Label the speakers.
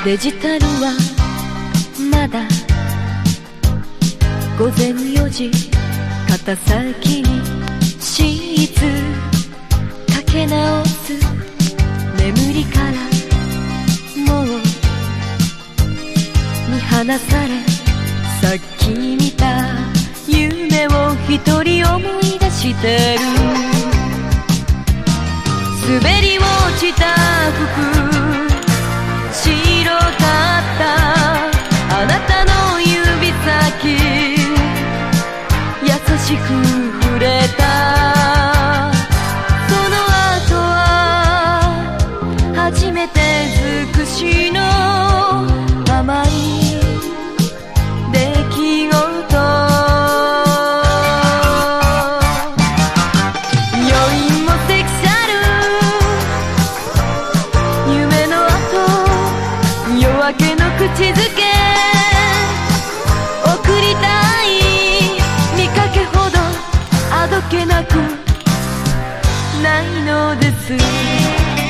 Speaker 1: デジタルはまだ午前4時、肩先にシーツかけ直す。眠りからもう見放され、さっき見た夢を一人思い出してる。滑り落ちた服、白かったあなたの指先、優しく触れた。その後は初めて尽くしの甘い出来事。余韻もセクシャル、夢の後夜明けの口づけ、送りたい見かけほどあどけなくないのです。